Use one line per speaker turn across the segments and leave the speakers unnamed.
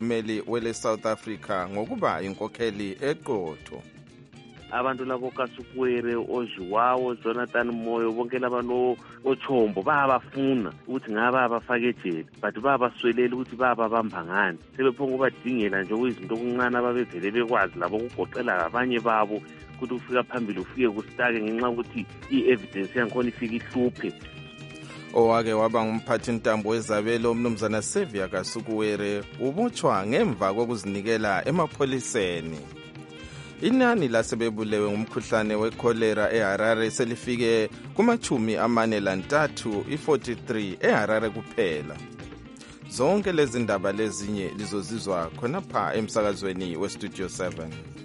umongameli wele South Africa ngokuba inkokheli eqotho.
Abantu labo kaSukwere, oJiwawo, Jonathan Moyo, bonke labantu oChombo bayabafuna ukuthi ngaba abafake ejele, but bayabaswelela ukuthi bayabamba ngani. Sebephonga ubadingela nje izinto okuncane ababevele bekwazi labo ukugoqela abanye babo ukuthi ufika phambili ufike kusitake ngenxa ukuthi i-evidence yankhona ifika ihluphe.
Owake waba ngumphathi ntambo wezabelo umnumzana Xavier kaSukuwere ubotshwa ngemva kokuzinikela emapholiseni. Inani lasebebulewe ngumkhuhlane wekholera eHarare selifike kuma-43 i-43 eHarare kuphela. Zonke lezi ndaba lezinye lizozizwa khonapha emsakazweni weStudio 7.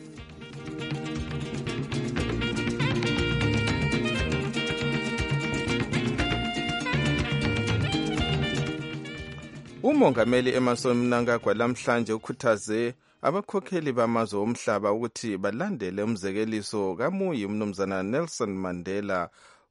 Umongameli Emmerson Mnangagwa lamhlanje ukhuthaze abakhokheli bamazwe omhlaba ukuthi balandele umzekeliso kamuyi umnumzana Nelson Mandela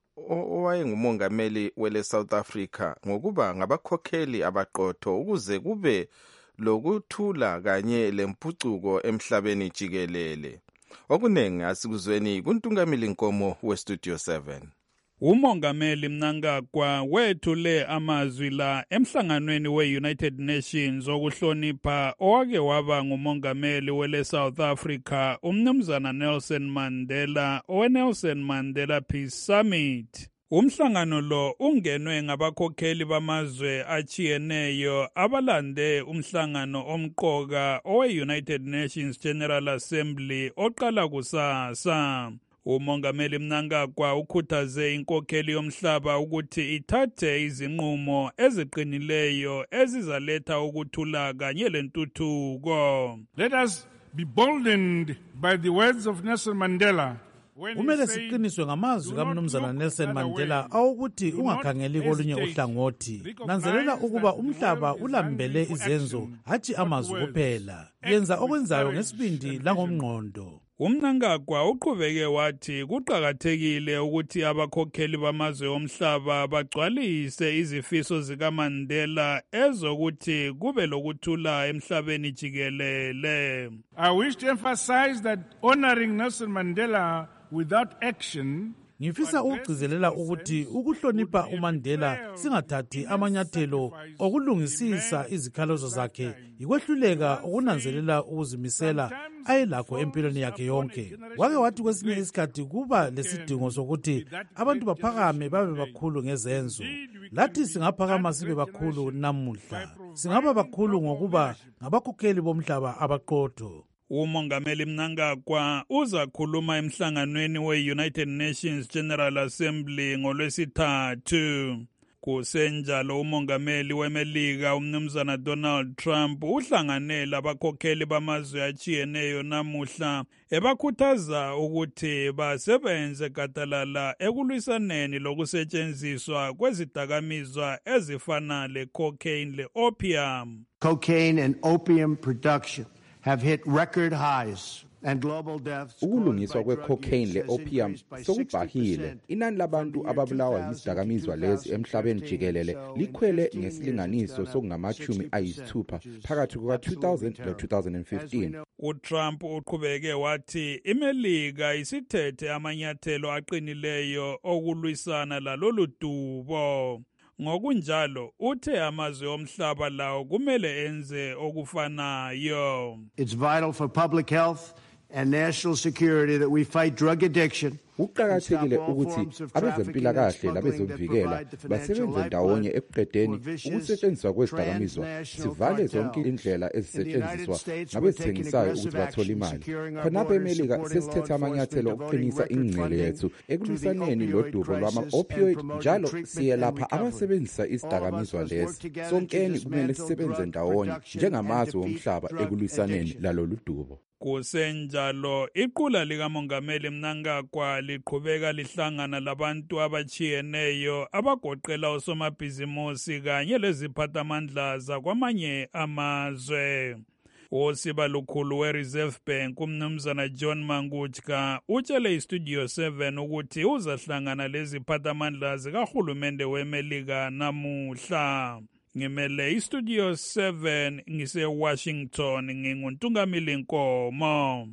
owayengumongameli wele South Africa ngokuba ngabakhokheli abaqotho ukuze kube lokuthula kanye lempucuko emhlabeni jikelele. Okunengi asikuzweni kuNtungamili Nkomo weStudio 7.
Umongameli Mnangagwa wethule amazwi la emhlanganweni we-United Nations okuhlonipha owake waba ngumongameli wele South Africa umnumzana Nelson Mandela owe-Nelson Mandela Peace Summit. Umhlangano lo ungenwe ngabakhokheli bamazwe achiyeneyo abalande umhlangano omqoka owe-United Nations General Assembly oqala kusasa. Umongameli Mnangagwa ukhuthaze inkokheli yomhlaba ukuthi ithathe izinqumo eziqinileyo ezizaletha ukuthula kanye lentuthuko.
Let us be boldened by the words of Nelson Mandela.
Kumele siqiniswe ngamazwi kaMnumzana Nelson Mandela awukuthi ungakhangeli kolunye uhlangothi. Nanzelela ukuba umhlaba ulambele izenzo hathi amazwi kuphela. Yenza okwenzayo ngesibindi langomngqondo.
UMnangagwa uqhubeke wathi kuqakathekile ukuthi abakhokheli bamazwe omhlaba bagcwalise izifiso zikaMandela ezokuthi kube lokuthula emhlabeni jikelele.
I wish to emphasize that honoring Nelson Mandela without action
Ngifisa ukugcizelela ukuthi ukuhlonipha uMandela singathathi amanyathelo okulungisisa izikhalazo zakhe ikwehluleka ukunanzelela ukuzimisela ayelakho empilweni yakhe yonke. Wake wathi kwesinye isikhathi kuba lesidingo sokuthi abantu baphakame babe bakhulu ngezenzo. Lathi singaphakama sibe bakhulu namuhla. Singaba bakhulu ngokuba ngabakhokheli bomhlaba abaqotho.
Umongameli Mnangagwa uzakhuluma emhlanganweni we-United Nations General Assembly ngolwesithathu. Kusenjalo umongameli weMelika umnumzana Donald Trump uhlanganele abakhokheli bamazwe achiyeneyo namuhla ebakhuthaza ukuthi basebenze gadalala ekulwisaneni lokusetshenziswa kwezidakamizwa ezifana le-cocaine le-opium.
Cocaine and opium production have hit record highs and global deaths.
Ukulungiswa kwe-cocaine le-opium sokubhahile. Inani labantu ababulawa yizidakamizwa lezi emhlabeni jikelele likhwele ngesilinganiso sokungama-60 phakathi kuka-2000 lo-2015.
uTrump uqhubeke wathi iMelika isithethe amanyathelo aqinileyo okulwisana lalolu dubo. Ngokunjalo uthe amazwe omhlaba lawo kumele enze okufanayo.
It's vital for public health and national security that we fight drug addiction.
Kuqakathekile ukuthi abezempilakahle labezokuvikela basebenze ndawonye ekuqedeni ukusetshenziswa kwezidakamizwa. Sivale zonke indlela ezisetshenziswa ngabezithengisayo ukuthi bathole imali. Khonapho eMelika sesithethe amanyathelo okuqinisa ingcele yethu ekulwisaneni lodubo lwama-opioid njalo siyelapha abasebenzisa izidakamizwa lezi. Sonkeni kumele sisebenze ndawonye njengamazwe omhlaba ekulwisaneni lalolu dubo.
Kusenjalo iqula likamongameli Mnangagwa liqhubeka lihlangana labantu abachiyeneyo abagoqela osomabhizimusi kanye leziphathamandla zakwamanye amazwe. Osiba lukhulu we-Reserve Bank umnumzana John Mangutshka utshele iStudio 7 ukuthi uzahlangana leziphathamandla zikahulumende weMelika namuhla. ngimele istudio 7 ngise Washington nginguntungamili Nkomo.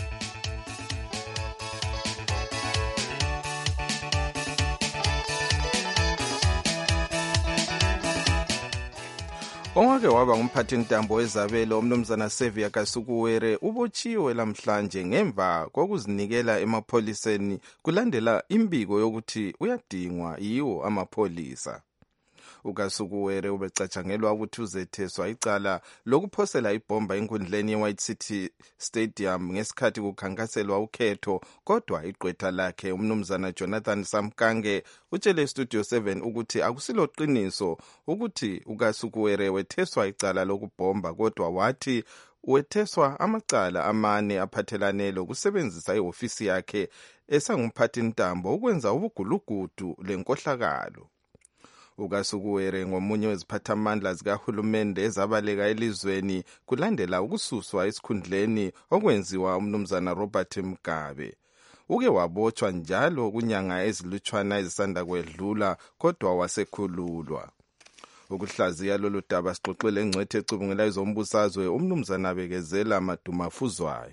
Ongake waba ngumphathintambo wezabelo umnumzana Xavier Kasukuwere ubotshiwe lamhlanje ngemva kokuzinikela emapholiseni kulandela imbiko yokuthi uyadingwa yiwo amapholisa. uKasukuwere ubecatshangelwa ukuthi uzetheswa icala lokuphosela ibhomba enkundleni yeWhite City Stadium ngesikhathi kukhankaselwa ukhetho, kodwa igqwetha lakhe umnumzana Jonathan Samkange utshele Studio 7 ukuthi akusilo qiniso ukuthi uKasukuwere wetheswa icala lokubhomba, kodwa wathi wetheswa amacala amane aphathelane lokusebenzisa ihofisi yakhe esangumphathintambo ukwenza ubugulugudu lenkohlakalo. uKasukuwere ngomunye weziphathamandla zikahulumende ezabaleka elizweni kulandela ukususwa esikhundleni okwenziwa umnumzana Robert Mugabe. Uke wabotshwa njalo kunyanga ezilutshwana ezisanda kwedlula, kodwa wasekhululwa. Ukuhlaziya lolu daba sixoxele engcwethe ecubungela izombusazwe umnumzana Bekezela Madumafuzwayo.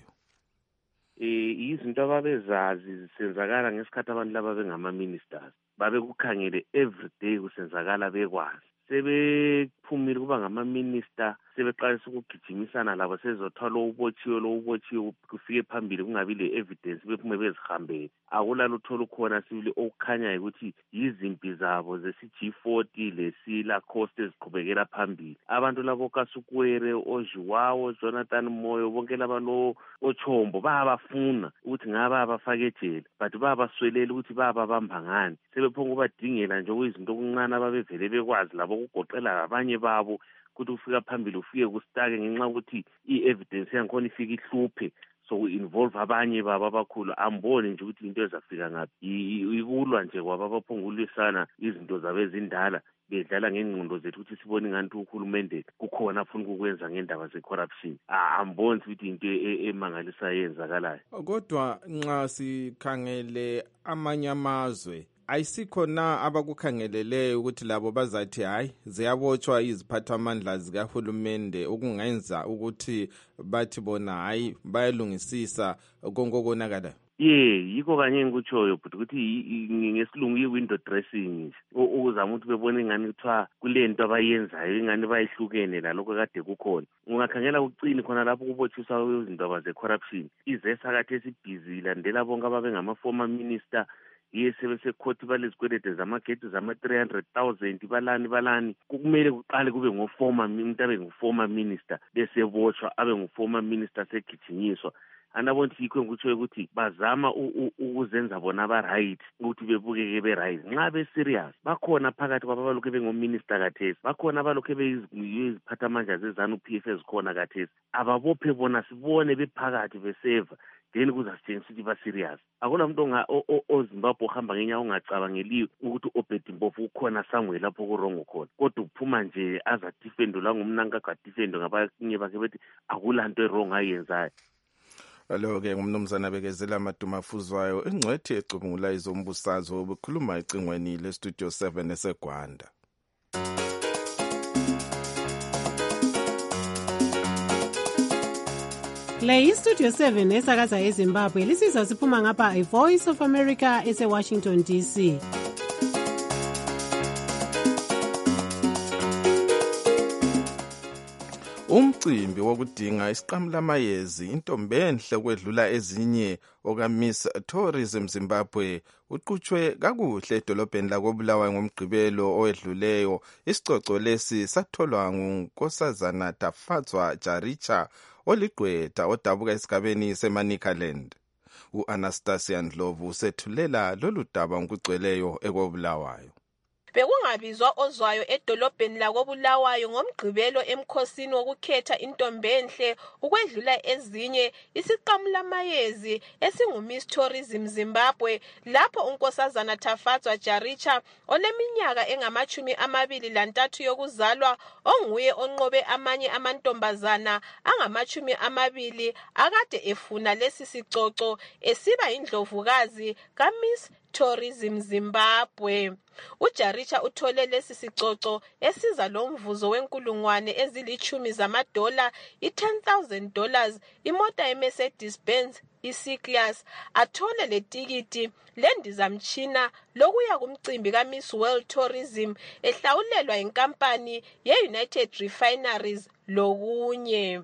Izinto ababezazi zisenzakala ngesikhathi abantu laba bengama-ministers babekukhangele everyday kusenzakala bekwazi. Sebephumile kuba ngama-minister, sebeqalisa ukugijimisana labo, sezothwa lo ubotshiwe kufike phambili kungabi le-evidence, bephume bezihambele. Akulalo uthola ukhona sibili okukhanyayo ukuthi yizimpi zabo zesi-G40 lesi-Lacoste eziqhubekela phambili. Abantu labo Kasukuwere, oJuwawo, Jonathan Moyo, bonke laba oChombo bayabafuna ukuthi ngaba bafake ejele, but bayabaswelela ukuthi bayababamba ngani. Sebephonga ubadingela nje okuyizinto okuncane ababevele bekwazi labo ukugoqela abanye babo ukuthi ufika phambili ufike kusitake ngenxa ukuthi i-evidence yankhona ifika ihluphe, so involve abanye baba abakhulu. Amboni nje ukuthi into ezafika ngaphi, ikulwa nje kwaba abaphongulisana izinto zabo ezindala, bedlala ngengqondo zethu ukuthi sibone ngathi uhulumende kukhona afuna ukukwenza ngendaba ze-corruption. Amboni ukuthi into emangalisa yenzakalayo.
Kodwa nxa sikhangele amanye amazwe, ayisikho na abakukhangeleleyo ukuthi labo bazathi hayi ziyabotshwa iziphathamandla zikahulumende okungenza ukuthi bathi bona hayi bayalungisisa konke okonakala?
Yikho kanye ngikutshoyo but ukuthi ngesilungu yi-window dressing nje, ukuzama ukuthi bebone ingani kuthiwa kule nto abayenzayo ingani bayihlukene lalokho kade kukhona. Ungakhangela ucini khona lapho kubotshiswa izinto abaze-corruption, izesa kade esibhizi ilandela bonke ababengama-former minister, sebesekhothi balezikwelede zamagedi zama-300,000 balani. Kumele kuqale kube umuntu abe ngu-former minister besebotshwa, abe ngu-former minister segijinyiswa. Anabona yikho ngikutsho ukuthi bazama ukuzenza bona aba-right ukuthi bebukeke be-right. Nxa be-serious bakhona phakathi kwabo abalokhu bengominister kathesi, bakhona abalokhu beziphathamandla zezanu-PF ezikhona kathesi, ababophe bona sibone bephakathi beseva, then kuzasitshengisa ukuthi ba-serious. Akula muntu oZimbabwe ohamba ngenyawo ongacabangeliyo ukuthi uObed Mpofu ukhona somewhere lapho kurongo khona, kodwa uphuma nje azadifendo la ngumnanka kadifendo ngabanye bakhe bethi akulanto erong ayenzayo.
Alo-ke ngumnumzana Bekezela Madumafuzwayo engcwethi ecubungula izombusazwe obukhuluma ecingweni leStudio 7 eseGwanda.
Le iStudio 7 esakaza eZimbabwe lisizwa siphuma ngapha iVoice of America eseWashington DC.
Umcimbi wokudinga isiqamulamayezi intombi enhle kwedlula ezinye okaMiss Tourism Zimbabwe uqhutshwe kakuhle edolobheni lakoBulawayo ngomgqibelo owedluleyo. Isicoco lesi satholwa ngunkosazana Tafatswa Jaricha oligqwetha odabuka esigabeni seManicaland. U-Anastasia Ndlovu usethulela lolu daba ngokugcweleyo ekoBulawayo.
Bekungabizwa ozwayo edolobheni lakoBulawayo ngomgqibelo emkhosini wokukhetha intombi enhle ukwedlula ezinye isiqamulamayezi esinguMiss Tourism Zimbabwe, lapho unkosazana Tafatswa Jaricha oneminyaka engama-23 yokuzalwa onguye onqobe amanye amantombazana angama-20 akade efuna lesi sicoco esiba indlovukazi kaMiss Tourism Zimbabwe. uJaricha uthole lesi sicoco esiza lo mvuzo wenkulungwane ezilithumi zamadola, $10,000, imota yeMercedes-Benz i-C-Class, athole letikiti lendizamtshina lokuya kumcimbi kaMiss World Tourism ehlawulelwa inkampani ye-United Refineries lokunye.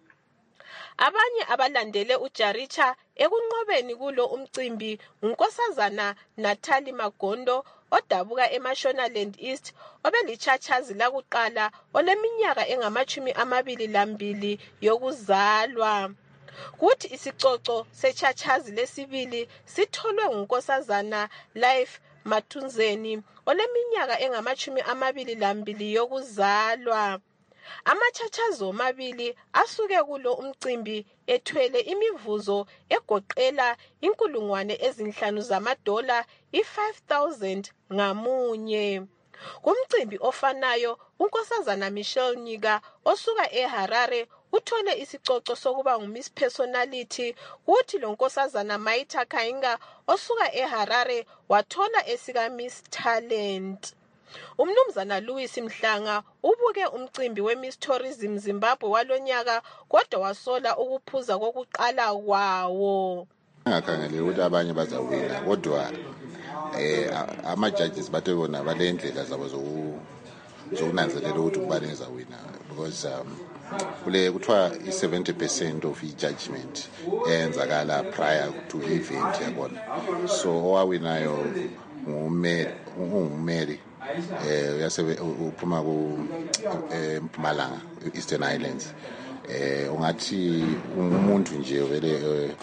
Abanye abalandele uJaricha ekunqobeni kulo umcimbi unkosazana Natalie Magondo odabuka eMashonaland East obelichachazi lakuqala oleminyaka engama-22 yokuzalwa. Kuthi isicoco sechachazi lesibili sitholwe ngunkosazana Life Mathunzeni oleminyaka engama-22 yokuzalwa. Amachachazo amabili asuke kulo umcimbi ethwele imivuzo egoqela $5,000 zamadola, $5,000 ngamunye. Kumcimbi ofanayo unkosazana Michelle Nyika osuka eHarare uthole isicoco sokuba nguMiss Personality, kuthi lo nkosazana Maita Kainga osuka eHarare wathola esika Miss Talent. Umnumzana Louis Mhlanga ubuke umcimbi weMiss Tourism Zimbabwe walonyaka kodwa wasola ukuphuza kokuqala kwawo.
Ngakhangele ukuthi abanye bazawina kodwa ama-judges bathe bona balendlela zabo zokunanzelela ukuthi ubani ezawina, because kuthiwa i-70% of i-judgment eyenzakala prior to event yabona. So owawinayo ungumeli uphuma kuMpumalanga, Eastern Islands. Ungathi umuntu nje vele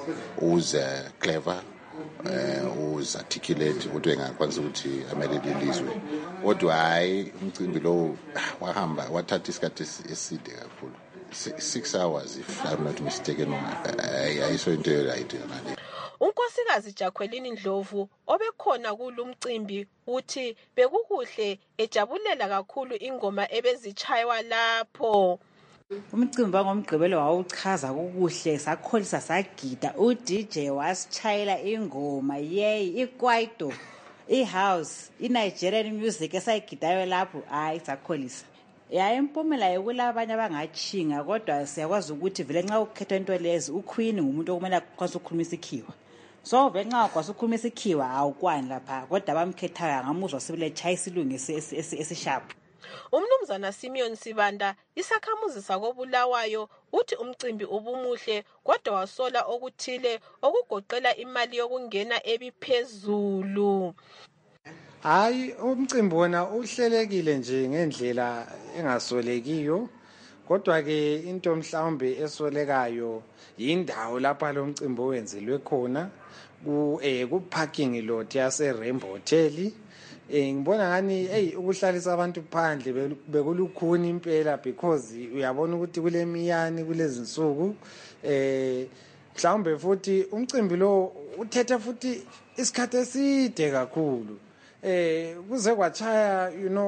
uza clever, uza articulate ukuthi engakwanisa ukuthi amele lelizwe. Kodwa hayi umcimbi lo wahamba wathatha isikhathi eside kakhulu, 6 hours if I'm not mistaken. Ayiso into right yona.
Unkosikazi Jacqueline Ndlovu obekhona kulumcimbi uthi bekukuhle ejabulela kakhulu ingoma ebezichaywa lapho.
Umcimbi wangomgqibelo wawuchaza kukuhle, sakholisa sagida, uDJ wasichayela ingoma ikwaito, ihouse, iNigerian music esayigidayo lapho, hayi sakholisa. Impumela yokulaba abanye abangachinga kodwa siyakwazi ukuthi vele nxa ukhetha into lezi uQueen ngumuntu okumele akwazi ukukhuluma isikhiwa. So vele nxa ukwazi ukukhuluma isikhiwa awukwani lapha kodwa abamkhethayo angamuzwa sibile chaya isilungu esisharp.
Umnumzana Simeon Sibanda isakhamuzi sakobulawayo uthi umcimbi ubumuhle kodwa wasola okuthile okugoqela imali yokungena ebiphezulu.
Hayi umcimbi wona uhlelekile nje ngendlela engasolekiyo, kodwa ke into mhlawumbe esolekayo yindawo lapha lo mcimbi owenzelwe khona ku parking lot yase Rainbow Hotel. Ngibona ngani ukuhlalisa abantu phandle bekulukhuni impela, because uyabona ukuthi kulemiyani kulezi nsuku. Mhlawumbe futhi umcimbi lo uthethe futhi isikhathi eside kakhulu. Kuze kwachaya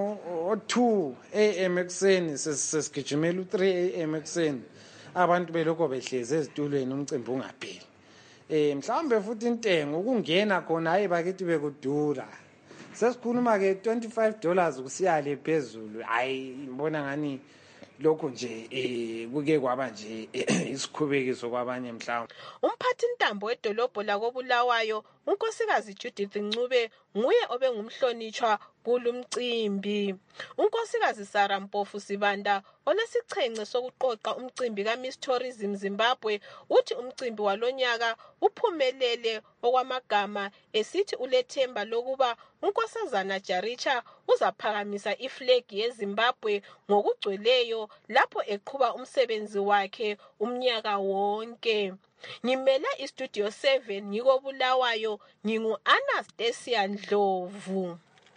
o2 AM ekseni sesigijimela u3 AM ekseni abantu beloko behleze ezitulweni umcimbi ungapheli. Mhlawumbe futhi intengo ukungena khona hayi bakithi bekudura, sesikhuluma ke $25 kusiyale phezulu. Hayi ngibona ngani lokho nje kuke kwaba nje isikhubekiso kwabanye mhlawumbe.
Umphathi ntambo wedolobho lakobulawayo unkosikazi Judith Ncube nguye obengumhlonitshwa kulumcimbi. Unkosikazi Sarah Mpofu Sibanda olesichenge sokuqoqa umcimbi kaMiss Tourism Zimbabwe uthi umcimbi walonyaka uphumelele okwamagama, esithi ulethemba lokuba unkosazana Jaricha uzaphakamisa iflegi yeZimbabwe ngokugcweleyo lapho eqhuba umsebenzi wakhe umnyaka wonke. Ngimele iStudio 7 ngikobulawayo, ngingu-Anastasia Ndlovu.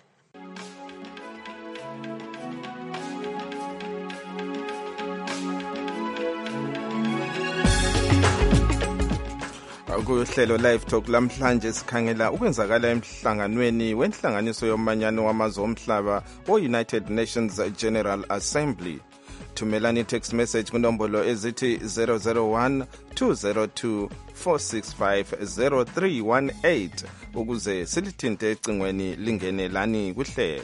Kuhlelo live talk lamhlanje sikhangela ukwenzakala emhlanganweni wenhlanganiso yomanyano wamazwe omhlaba o-United Nations General Assembly. thumelani text message kunombolo ezithi 001 202 465 0318 ukuze silithinte ecingweni lingene lani kuhlelo.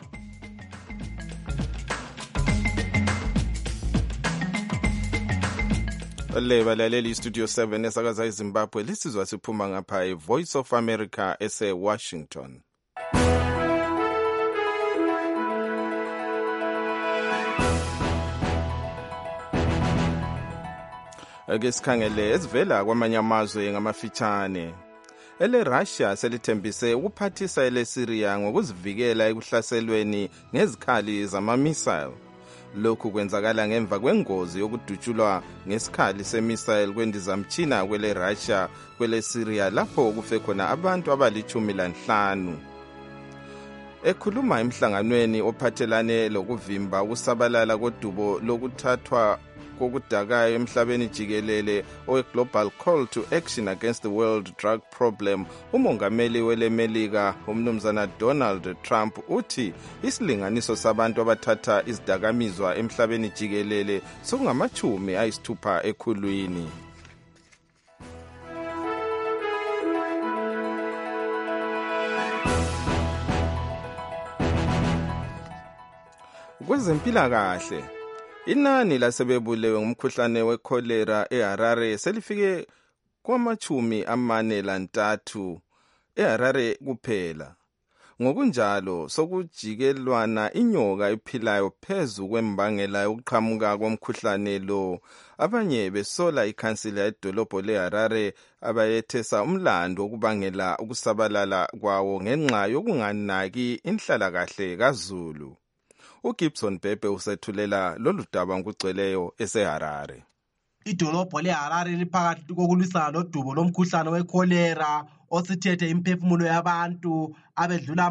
Le balaleli Studio 7 esakaza eZimbabwe lisizwa siphuma ngapha eVoice of America ese-Washington. Ake sikhangele ezivela kwamanye amazwe ngamafitshane. Russia selithembise ukuphathisa eleSyria ngokuzivikela ekuhlaselweni ngezikhali zama-missile. Lokhu kwenzakala ngemva kwengozi yokudutshulwa ngesikhali semissile kwendizamtshina kweleRussia kweleSyria lapho kufe khona abantu abali-15. Ekhuluma emhlanganweni ophathelane lokuvimba ukusabalala kodubo lokuthathwa kokudakayo emhlabeni jikelele owe-Global Call to Action Against the World Drug Problem, umongameli weleMelika umnumzana Donald Trump uthi isilinganiso sabantu abathatha izidakamizwa emhlabeni jikelele sokungama-60 ekhulwini. Kwezempilakahle, inani lasebebulewe ngumkhuhlane wekholera eHarare selifike kwama-43 eHarare kuphela. Ngokunjalo sokujikelwana inyoka ephilayo phezu kwembangela yokuqhamuka komkhuhlane lo. Abanye besola ikhansila yedolobho leHarare abayethesa umlando wokubangela ukusabalala kwawo ngenxa yokunganaki inhlalakahle kaZulu. uGibson Bhebhe usethulela lolu daba ngokugcweleyo eseHarare.
Idolobho leHarare liphakathi kokulwisana lodubo lomkhuhlane wekholera osithethe imphefumulo yabantu abedlula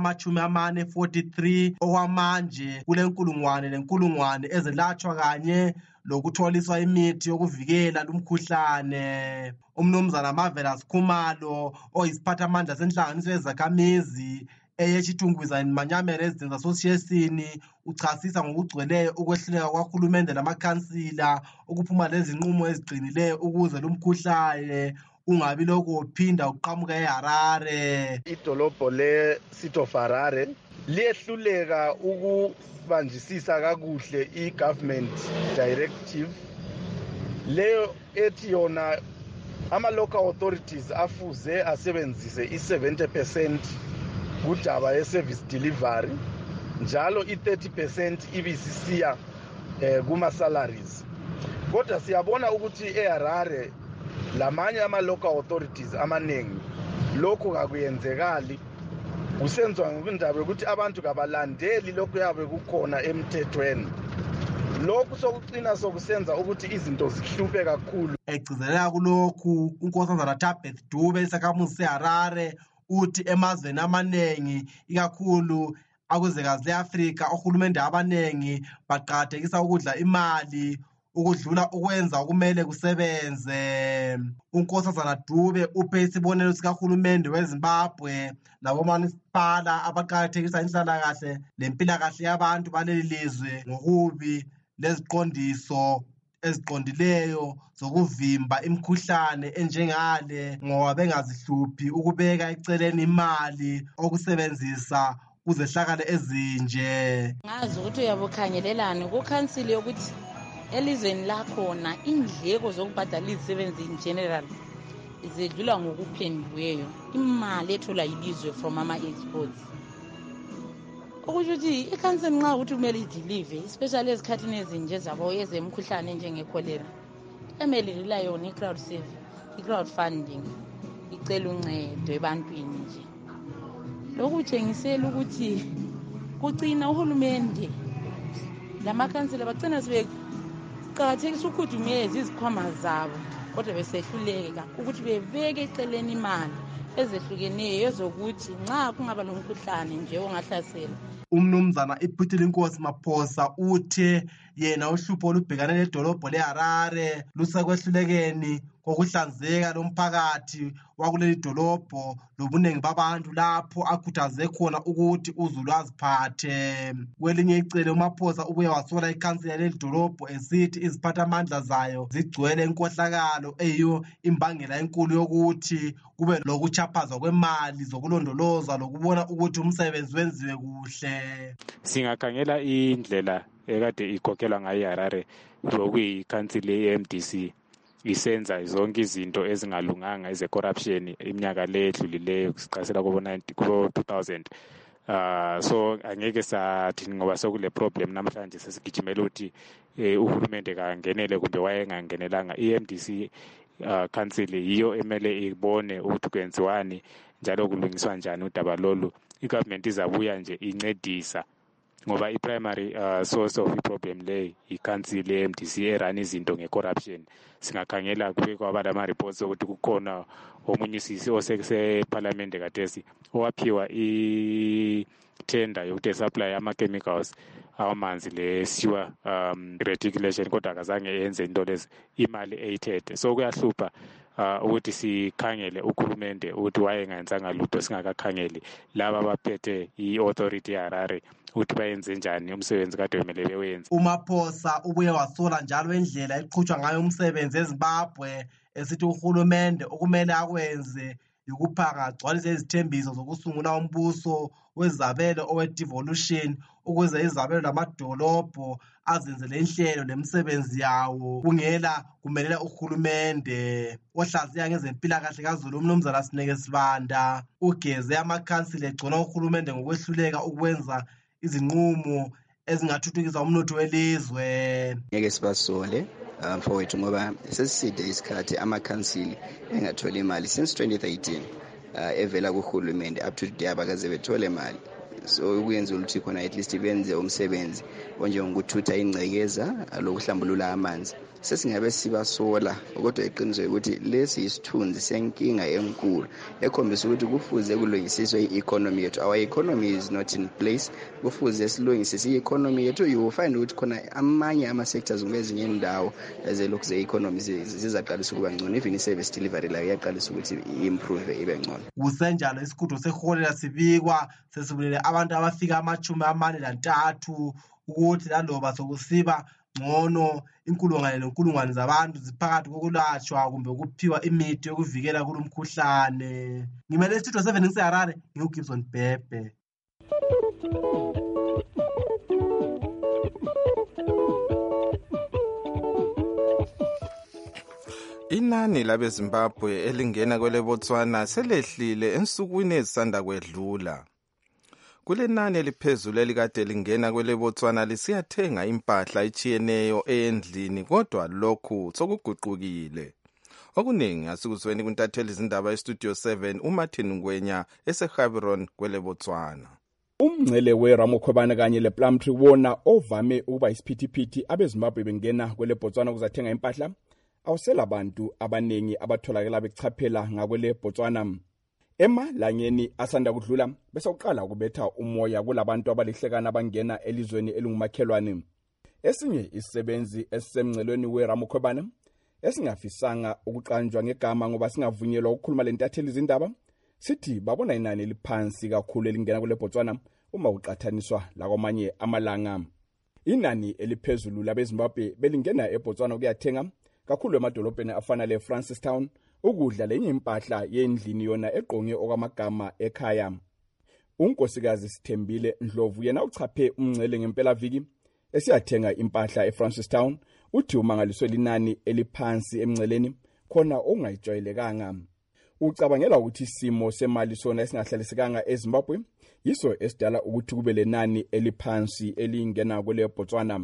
ama-43 okwamanje kule nkulungwane ezelatshwa kanye lokutholiswa imithi yokuvikela lumkhuhlane. Umnumzana Marvelous Khumalo oyisiphathamandla senhlanganiso yezakhamizi eyechitungwiza Manyame Residents Association uchasisa ngokugcweleyo ukwehluleka kwahulumende lamakhansila ukuphuma lezinqumo eziqinileyo ukuze lumkhuhlane ungabi lokho uphinda uqhamuka eHarare.
Idolobho le-City of Harare liyehluleka ukubanjisisa kakuhle i-government directive leyo ethi yona ama-local authorities afuze asebenzise i-70% kudaba ye-service delivery, njalo i-30% ibisisiya kuma-salaries. Kodwa siyabona ukuthi eHarare lamanye ama-local authorities amaningi lokhu kakuyenzekali, kusenziwa ngokundaba yokuthi abantu kabalandeli lokhu yabe kukhona emthethweni. Lokhu sokucina sokusenza ukuthi izinto zihluphe kakhulu.
Egcizelela kulokhu uNkosazana Tabeth Dube isakhamuzi seHarare uthi emazweni amanengi ikakhulu akwezwekazi le-Afrika ohulumende abanengi baqakathekisa ukudla imali ukudlula ukwenza okumele kusebenze. uNkosazana Dube uphe isibonelo sikahulumende weZimbabwe labomasipala abaqakathekisa inhlalakahle lempilakahle yabantu baleli lizwe ngokubi leziqondiso eziqondileyo zokuvimba imkhuhlane enjengale ngoba bengazihluphi ukubeka eceleni imali okusebenzisa kuzehlakale ezinje.
Ngazi ukuthi uyabukhangelelani kukhansili yokuthi elizweni lakhona indleko zokubhadala izisebenzi in general zedlula ngokuphendiweyo imali ethola ilizwe from ama-exports. Okusho ukuthi ikhansili nxa ukuthi kumele idelive especially ezikhathini ezinje zabo ezemkhuhlane njengekholera emele lila yona i-crowdfunding icela uncedo ebantwini nje. Lokhu kutshengisela ukuthi kucina uhulumende lamakhansila bagcina sebeqakathekisa ukukhudumeza izikhwama zabo kodwa besehluleka ukuthi bebeke eceleni imali ezehlukeneyo ezokuthi nxa kungaba lomkhuhlane nje ongahlasela.
Umnumzana iPhithile Inkosi Maphosa uthe yena uhlupho olubhekane ledolobho leHarare lusekwehlulekeni kokuhlanzeka lomphakathi wakuleli dolobho lobuningi babantu lapho akhuthaze khona ukuthi uzulu aziphathe. Kwelinye icele uMaphosa ubuye wasola ikhansila leli dolobho esithi iziphathamandla zayo zigcwele inkohlakalo eyiyo imbangela enkulu yokuthi kube lokuchaphazwa kwemali zokulondoloza lokubona ukuthi umsebenzi wenziwe kuhle.
Singakhangela indlela ekade ikhokhelwa ngayo iHarare lokuyikhansila ye-MDC isenza zonke izinto ezingalunganga eze-corruption iminyaka le edlulileyo siqasela kubo-2000. So angeke sathi ngoba sokule problem namhlanje sesigijimela ukuthi uhulumende kangenele kumbe wayengangenelanga. I-MDC council yiyo emele ibone ukuthi kwenziwani njalo kulungiswa njani udaba lolu. I-government izabuya nje incedisa ngoba i-primary source of i-problem le i-council ye-MDC erun izinto nge-corruption. Singakhangela kube kwaba lama-reports ukuthi kukhona omunye usisi oseparlamente kadesi owaphiwa i-tender yokuthi supply ama-chemicals amanzi le-sewer reticulation kodwa akazange yenze into lezi imali eyithethe. So kuyahlupha ukuthi sikhangele uhulumende ukuthi wayengenzanga lutho singakakhangeli laba abaphethe i-authority yaHarare ukuthi bayenze njani umsebenzi kade kumele bewenze.
uMaphosa ubuye wasola njalo indlela eqhutshwa ngayo umsebenzi eZimbabwe esithi uhulumende okumele akwenze ukuphanga agcwalise izithembiso zokusungula umbuso wezabelo owe-devolution ukuze izabelo lamadolobho azenzele inhlelo lemisebenzi yawo kungela kumelela uhulumende. Ohlaziya ngezempilakahle kaZulu uMnumzana Sineke Sibanda ugeze amakhansila egcona uhulumende ngokwehluleka ukwenza izinqumo ezingathuthukisa umnotho welizwe.
Ngeke sibasole mfowethu ngoba sesiside isikhathi amakhansili engatholi imali since 2013 evela kuhulumende up to today abakaze bethole imali. So kuyenza ukuthi khona at least benze umsebenzi onjengokuthutha ingcekeza lokuhlambulula amanzi. Sesingabe sibasola kodwa iqiniso ukuthi lesi isithunzi senkinga enkulu ekhombisa ukuthi kufuze kulungisiswe i-economy yethu. Our economy is not in place. Kufuze silungisise i-economy yethu. You will find ukuthi khona amanye ama-sectors kwezinye indawo ezelokhu ze-economy zizaqalisa ukuba ngcono. Even i-service delivery layo iyaqalisa ukuthi i-improve ibe ngcono.
Kusenjalo isikhungo seholela sibikwa sesibulele abantu abafika 43 ukuthi laloba sokusiba ngcono inkulungwane zabantu ziphakathi kokulatshwa kumbe ukuphiwa imithi yokuvikela kulomkhuhlane. Ngimele Studio 7 ngiseHarare ngiuGibson Bhebhe.
Inani labeZimbabwe elingena kwele Botswana selehlile ensukwini ezisanda kwedlula. Kule nani eliphezulu elikade lingena kwele Botswana lisiyathenga impahla echiyeneyo endlini kodwa lokhu sokuguqukile. Okuningi asikuzweni kuntatheli izindaba eStudio 7 uMartin Ngwenya eseGaborone kwele Botswana.
Umngcele weRamokhobane kanye lePlumtree wona ovame ukuba isiphithiphithi abeZimbabwe bengena kwele Botswana ukuzathenga impahla awusela abantu abanengi abatholakala bechaphela ngakwele Botswana. Emalangeni asanda kudlula bese uqala kubetha umoya kulabantu abalihlekana abangena elizweni elingumakhelwane. Esinye isisebenzi esisemngcelweni weRamokhobane esingafisanga ukuqanjwa ngegama ngoba singavunyelwa ukukhuluma lentatheli izindaba sithi babona inani eliphansi kakhulu elingena kule Botswana uma uqathaniswa lakwamanye amalanga. Inani eliphezulu labeZimbabwe belingena eBotswana ukuyathenga kakhulu emadolobheni afana leFrancistown ukudla lenye impahla yendlini yona eqonge okwamagama ekhaya. Unkosikazi Sithembile Ndlovu yena uchaphe umngcele ngempela viki esiyathenga impahla eFrancistown uthi umangaliswe linani eliphansi emngceleni khona ongayijwayelekanga. Ucabangela ukuthi isimo semali sona esingahlalisekanga eZimbabwe yiso esidala ukuthi kube lenani eliphansi elingena kwele Botswana.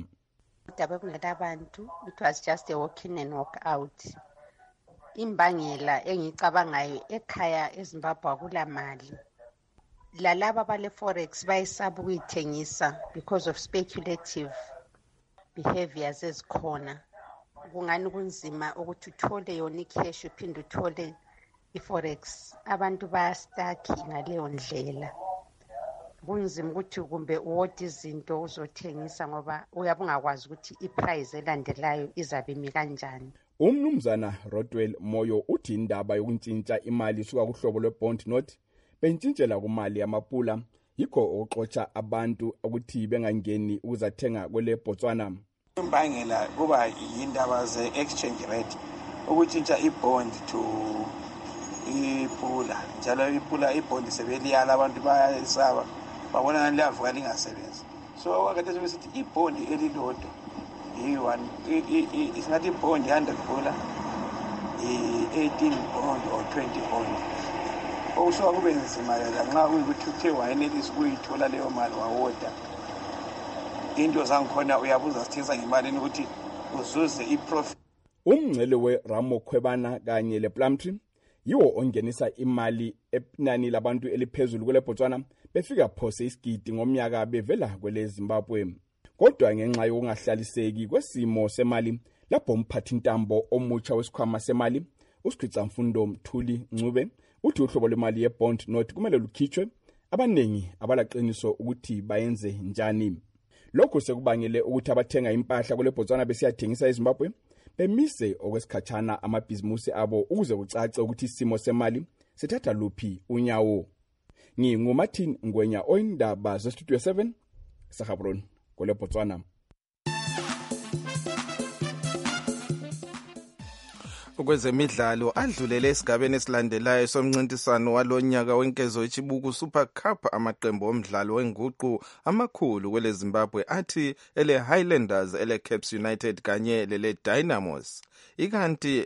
Abantu it was just a walk in and walk out. Imbangela engicabangayo ekhaya eZimbabwe akulamali. Lalaba bale forex bayisaba ukuyithengisa because of speculative behaviors ezikhona. Kungani kunzima ukuthi uthole yona icash uphinde uthole iforex. Abantu bayastaki ngaleyo ndlela. kunzima ukuthi kumbe uwode izinto uzothengisa ngoba uyabe ungakwazi ukuthi iprice elandelayo izabe imi kanjani.
Umnumzana Rodwell Moyo uthi indaba yokuntshintsha imali suka kuhlobo lwe-bond note bentshintshela kumali yamapula yikho okuxotsha abantu ukuthi bengangeni ukuzathenga kwele Botswana.
Imbangela kuba yindaba ze-exchange rate, ukutshintsha i-bond to ipula, njalo ipula ibond sebeliyala abantu bayayisaba babona ngani liyavuka lingasebenzi. So wakade sebesithi ibond elilodwa isingathi ibond 100 pula 18 bond or 20 bond. Okusho kube nzima nxa kuyikuthi uthe wayenelisa ukuyithola leyo mali wawoda into zangikhona uyabuza sithengisa ngemali ukuthi uzuze iprofit.
Umngcele we-Ramokhwebana kanye le-Plumtree yiwo ongenisa imali enani labantu eliphezulu kwele Botswana befika phose isigidi ngomnyaka bevela kwele Zimbabwe. Kodwa ngenxa yokungahlaliseki kwesimo semali lapho umphathi ntambo omutsha wesikhwama semali uSikhwitsa Mfundo Mthuli Ncube uthi uhlobo lwemali ye-bond note kumele lukhitshwe, abanengi abalaqiniso ukuthi bayenze njani. Lokho sekubangele ukuthi abathenga impahla kwele Botswana besiyathengisa eZimbabwe bemise okwesikhatshana amabhizimusi abo ukuze kucace ukuthi isimo semali sithatha luphi unyawo. NginguMartin Ngwenya oyindaba zeStudio 7 Sahabron kwele Botswana.
Kwezemidlalo adlulele esigabeni esilandelayo somncintiswano walonyaka wenkezo ichibuku Super Cup, amaqembu omdlalo wenguqu amakhulu kwele Zimbabwe athi ele Highlanders, ele Caps United kanye lele Dynamos, ikanti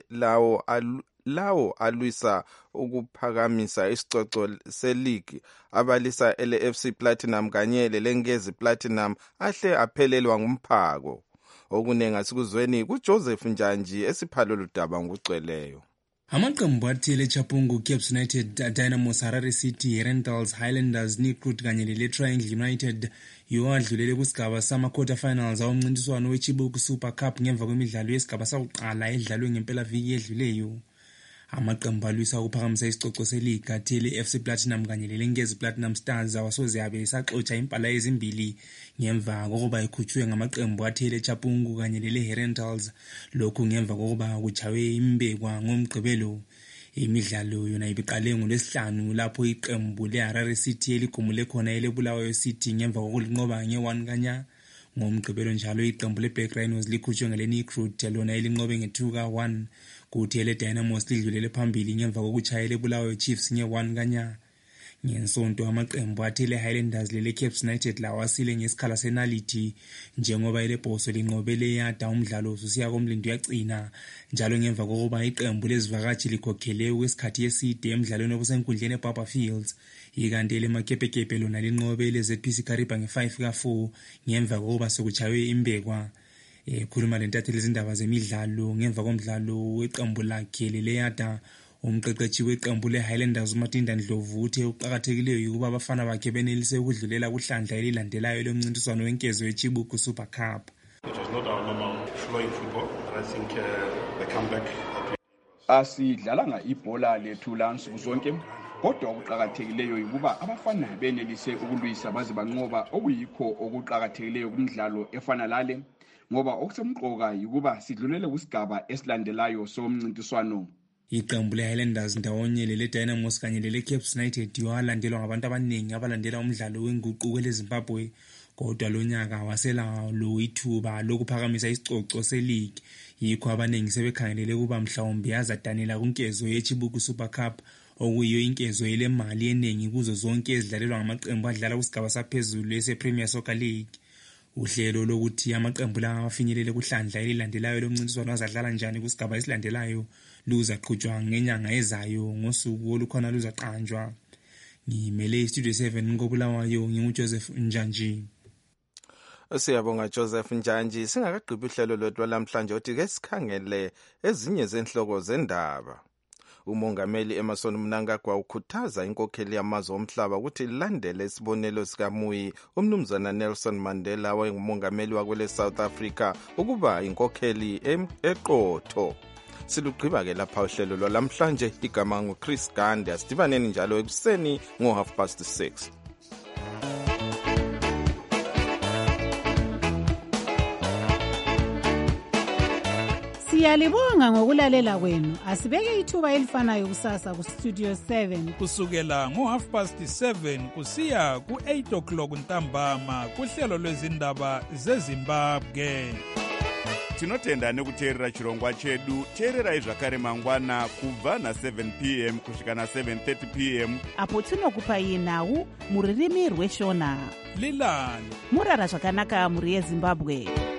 lawo alwisa ukuphakamisa isicoco seleague abalisa ele FC Platinum kanye lele Ngezi Platinum ahle aphelelwa ngumphako. Okunenga sikuzweni kuJoseph Njanji esiphalo ludaba ngugcweleyo.
Amaqembu athile Chapungu, Caps United, Dynamos, Harare City, Rentals, Highlanders, Nikrut kanye le Triangle United yiwo adlulele kusigaba sama-quarter finals awomncintiswano wechibuku Super Cup ngemva kwemidlalo yesigaba sakuqala edlalwe ngempela viki edluleyo. Amaqembu alwisa ukuphakamisa isicoco seleague athile FC Platinum kanye lelengezi Platinum Stars awasoze abe saxotsha impala ezimbili ngemva kokuba ikhutshwe ngamaqembu athile Chapungu kanye lele Rentals, lokhu ngemva kokuba kuchawe imbekwa ngomgqibelo. Imidlalo yona ibiqale ngolwesihlanu lapho iqembu leHarare City eligumule khona elebulawayo City ngemva kokulinqoba nge-1 kanya. Ngomgqibelo njalo iqembu leBlack Rhinos likhutshwe ngeleNikrut lona elinqobe nge-2-1, kuthi ele Dynamos lidlulele phambili ngemva kokuchayela ebulawayo Chiefs nge-1 kanya. Ngensonto amaqembu athile Highlanders lele Caps United lawasile ngesikhala senality njengoba ele Boso linqobele yada umdlalo ususiya komlindo yagcina, njalo ngemva kokuba iqembu lezivakashi likhokhele kwesikhathi eside emidlalweni obusenkundleni eBaba Fields, ikanti ele Makepekepe lona linqobe le ZPC Kariba nge-5-4 ngemva kokuba sokuchaywe imbekwa. Khuluma lentatheli izindaba zemidlalo ngemva komdlalo weqembu lakhe lele yada, umqeqeshi weqembu leHighlanders uMatinda Ndlovu uthe uqhakathekileyo ukuba abafana bakhe benelise ukudlulela kuhlandla elilandelayo lomncintiswano wenkezo yechibuku Super Cup.
It was not our normal flowing football, but I think the comeback.
Asidlalanga ibhola lethu lansuku zonke, kodwa okuqhakathekileyo ukuba abafana benelise ukulwisa baze banqoba, okuyikho okuqhakathekileyo kumidlalo efana lale, ngoba okusemqoka ukuba sidlulele kusigaba esilandelayo somncintiswano.
Iqembu leHighlanders ndawonye lele Dynamos kanye lele Caps United yalandelwa ngabantu abaningi abalandela umdlalo wenguqu kwele Zimbabwe, kodwa lonyaka wasela lo ithuba lokuphakamisa isicoco seleague, yikho abaningi sebekhangelele kuba mhlawumbe yazadanela kunkezo yechibuku Super Cup, okuyiyo inkezo ile mali eningi kuzo zonke ezidlalelwa ngamaqembu adlala kusigaba saphezulu ese-Premier Soccer League. Uhlelo lokuthi amaqembu lawa afinyelele kuhlandla elilandelayo lomncintiswano azadlala njani kusigaba esilandelayo luzaqhutshwa ngenyanga ezayo ngosuku olukhona luzaqanjwa. Ngimele iStudio 7 ngobulawayo nginguJoseph Njanji.
Siyabonga Joseph Njanji. Singakaqhibi uhlelo lwethu lamhlanje uthi ke sikhangele ezinye zenhloko zendaba. Umongameli Emmerson Mnangagwa ukhuthaza inkokheli yamazwe omhlaba ukuthi ilandele isibonelo sikaMuyi umnumzana Nelson Mandela owayengumongameli wakwele South Africa ukuba inkokheli eqotho. Silugqiba ke lapha uhlelo lwalamhlanje. Igama nguChris Gandhi. Asidibaneni njalo ekuseni ngo 6:30.
Siyalibonga ngokulalela kwenu. Asibeke ithuba elifanayo kusasa ku Studio 7
kusukela ngo7:30 kusiya ku8 o'clock ntambama kuhlelo lwezindaba zeZimbabwe.
Tinotenda nekuteerera chirongwa chedu. Teererai zvakare mangwana kubva na7 p.m. kusvika na7:30 p.m.
apo tinokupai nhau muririmi rweshona.
Lilani
murara zvakanaka muri yeZimbabwe.